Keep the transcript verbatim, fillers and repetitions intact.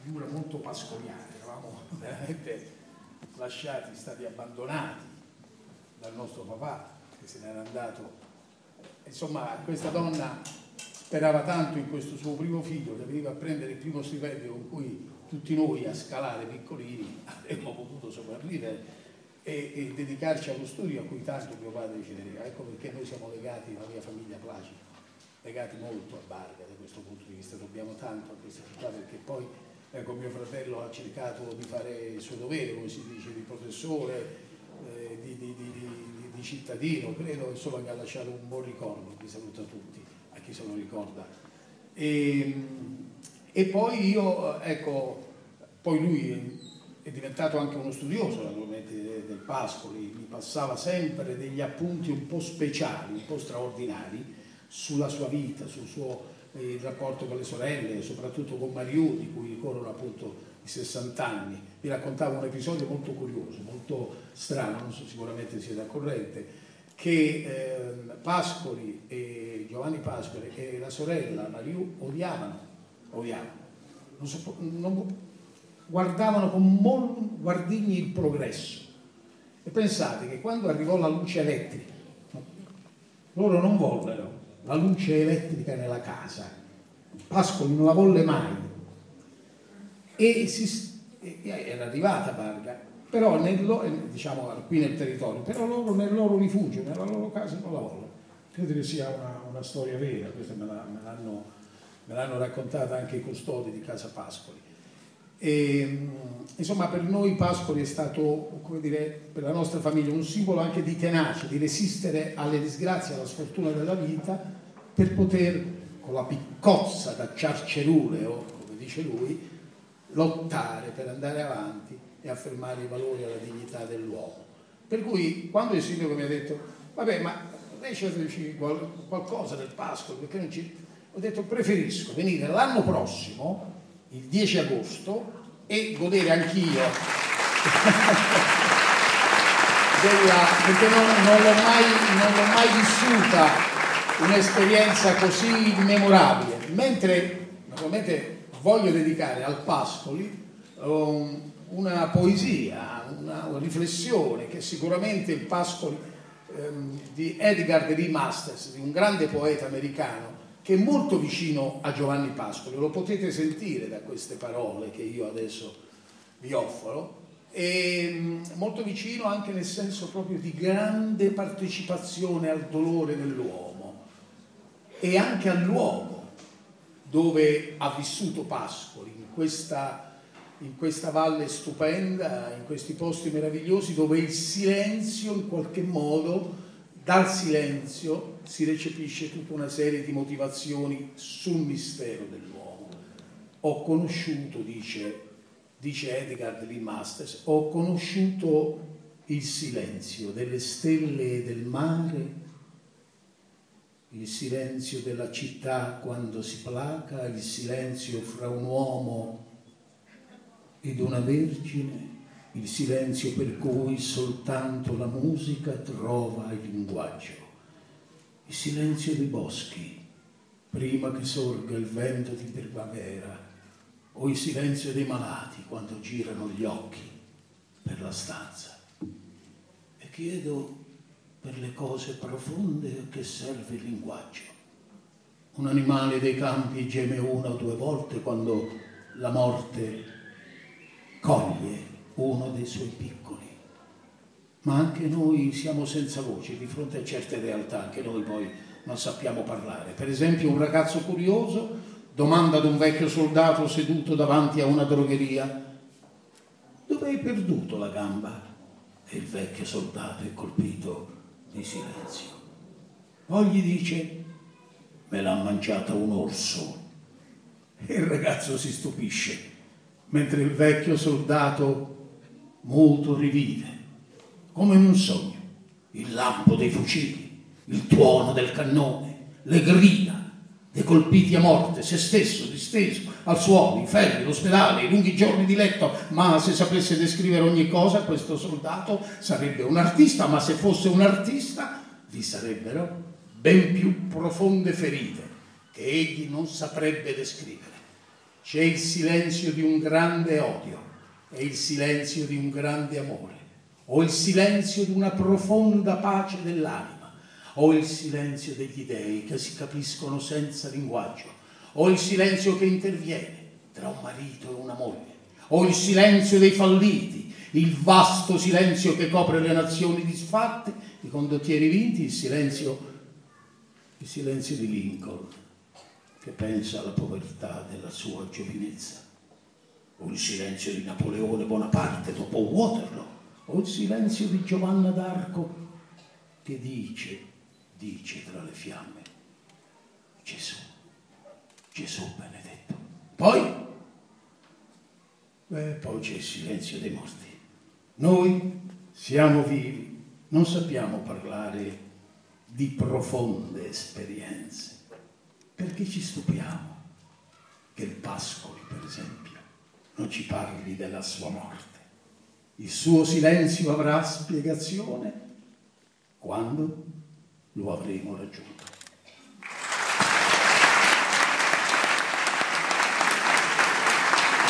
figura molto pascoliana, eravamo veramente lasciati, stati abbandonati dal nostro papà che se n'era andato. Insomma, questa donna sperava tanto in questo suo primo figlio che veniva a prendere il primo stipendio con cui tutti noi a scalare piccolini avremmo potuto sopravvivere e, e dedicarci allo studio a cui tanto mio padre ci teneva. Ecco perché noi siamo legati, la mia famiglia Placida, legati molto a Barga da questo punto di vista, dobbiamo tanto a questa città perché poi ecco, mio fratello ha cercato di fare il suo dovere, come si dice, di professore, eh, di, di, di, di, di cittadino, credo insomma che ha lasciato un buon ricordo, vi saluta tutti, a chi se lo ricorda. E, e poi io, ecco, poi lui è diventato anche uno studioso naturalmente del Pascoli, mi passava sempre degli appunti un po' speciali, un po' straordinari sulla sua vita, sul suo eh, il rapporto con le sorelle, soprattutto con Mariù, di cui ricorrono appunto i sessanta anni. Mi raccontava un episodio molto curioso, molto strano, non so, sicuramente siete al corrente, che eh, Pascoli e Giovanni Pascoli e la sorella Mariù odiavano, odiavano, non so, non, guardavano con molti guardigni il progresso. E pensate che quando arrivò la luce elettrica, loro non vollero la luce elettrica nella casa, Pascoli non la volle mai e si, era arrivata Barga, però nel, diciamo qui nel territorio, però loro nel loro rifugio, nella loro casa non la vollero. Credo che sia una, una storia vera, questa me, la, me, l'hanno, me l'hanno raccontata anche i custodi di casa Pascoli. E, insomma, per noi Pascoli è stato, come dire, per la nostra famiglia un simbolo anche di tenacia, di resistere alle disgrazie, alla sfortuna della vita per poter, con la piccozza da ciarceruleo, come dice lui, lottare per andare avanti e affermare i valori e la dignità dell'uomo. Per cui quando il sindaco mi ha detto vabbè, ma lei ci dice qualcosa del Pascoli, perché non ci... ho detto preferisco venire l'anno prossimo il dieci agosto e godere anch'io della, perché non, non, l'ho mai, non l'ho mai vissuta un'esperienza così memorabile, mentre naturalmente voglio dedicare al Pascoli um, una poesia, una, una riflessione che sicuramente il Pascoli um, di Edgar Lee Masters, di un grande poeta americano che è molto vicino a Giovanni Pascoli, lo potete sentire da queste parole che io adesso vi offro, e molto vicino anche nel senso proprio di grande partecipazione al dolore dell'uomo e anche all'uomo dove ha vissuto Pascoli, in questa, in questa valle stupenda, in questi posti meravigliosi dove il silenzio in qualche modo, dal silenzio si recepisce tutta una serie di motivazioni sul mistero dell'uomo. Ho conosciuto, dice, dice Edgar Lee Masters, ho conosciuto il silenzio delle stelle e del mare, il silenzio della città quando si placa, il silenzio fra un uomo ed una vergine, il silenzio per cui soltanto la musica trova il linguaggio, il silenzio dei boschi prima che sorga il vento di primavera, o il silenzio dei malati quando girano gli occhi per la stanza. E chiedo per le cose profonde a che serve il linguaggio. Un animale dei campi geme una o due volte quando la morte coglie uno dei suoi piccoli. Ma anche noi siamo senza voce di fronte a certe realtà che noi poi non sappiamo parlare. Per esempio, un ragazzo curioso domanda ad un vecchio soldato seduto davanti a una drogheria: dove hai perduto la gamba? E il vecchio soldato è colpito di silenzio. Poi gli dice: me l'ha mangiata un orso. E il ragazzo si stupisce, mentre il vecchio soldato muto rivive, come in un sogno, il lampo dei fucili, il tuono del cannone, le grida dei colpiti a morte, se stesso disteso al suolo, i ferri, l'ospedale, i lunghi giorni di letto. Ma se sapesse descrivere ogni cosa, questo soldato sarebbe un artista, ma se fosse un artista vi sarebbero ben più profonde ferite che egli non saprebbe descrivere. C'è il silenzio di un grande odio e il silenzio di un grande amore, o il silenzio di una profonda pace dell'anima, o il silenzio degli dei che si capiscono senza linguaggio, o il silenzio che interviene tra un marito e una moglie, o il silenzio dei falliti, il vasto silenzio che copre le nazioni disfatte, i condottieri vinti, il silenzio, il silenzio di Lincoln, che pensa alla povertà della sua giovinezza, o il silenzio di Napoleone Bonaparte dopo Waterloo, o il silenzio di Giovanna d'Arco che dice, dice tra le fiamme, Gesù, Gesù benedetto. Poi, beh, poi c'è il silenzio dei morti. Noi siamo vivi, non sappiamo parlare di profonde esperienze, perché ci stupiamo che il Pascoli, per esempio, non ci parli della sua morte. Il suo silenzio avrà spiegazione quando lo avremo raggiunto.